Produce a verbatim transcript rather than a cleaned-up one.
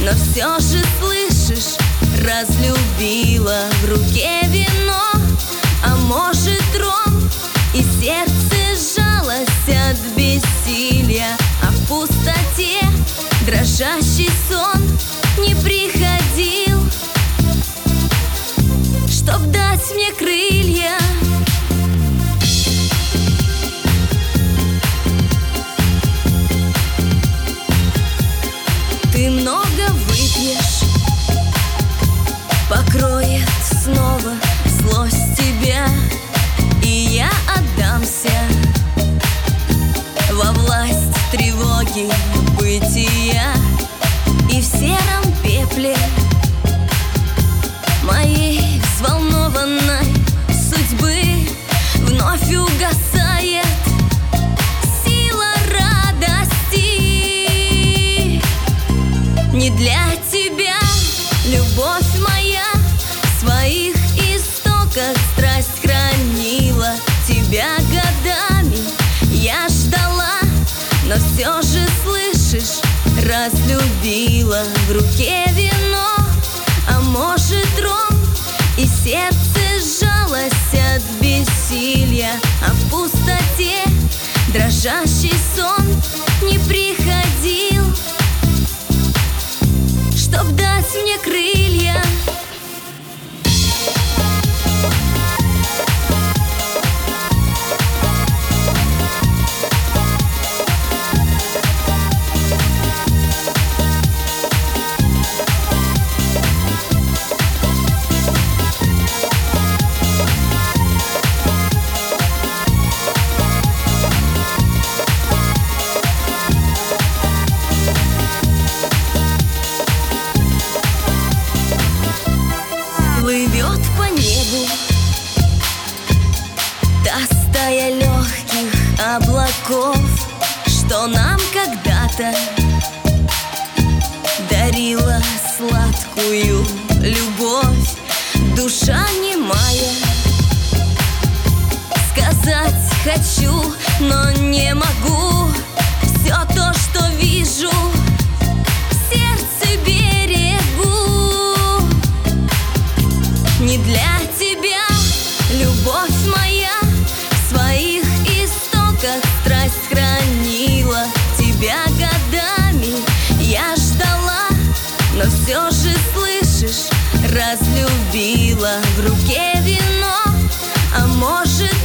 но все же, слышишь, разлюбила. В руке вино, а может ром, и сердце сжалось от бессилия. А в пустоте дрожащий сон не приходил, чтоб дать мне крылья. Ты много выпьешь, покроет снова злость тебя, и я отдамся во власть тревоги бытия. И в сером пепле моей взволнованной судьбы вновь угасает сила радости. Не для тебя, любовь моя, в своих истоках страсть хранила. Тебя годами я ждала, но все же, слышишь, разлюбила. В руке вино, а может ром, и сердце сжалось от бессилия. А в пустоте дрожащий сон не приходил, чтоб дать мне крылья. Плывет по небу та стая легких облаков, что нам когда-то дарила сладкую любовь. Душа немая, сказать хочу, но не могу. Все то, что вижу, в сердце берегу. Не для тебя, любовь моя, в своих истоках страсть хранила. Тебя годами я ждала, но все же, слышишь, разлюбила. В руке вино, а может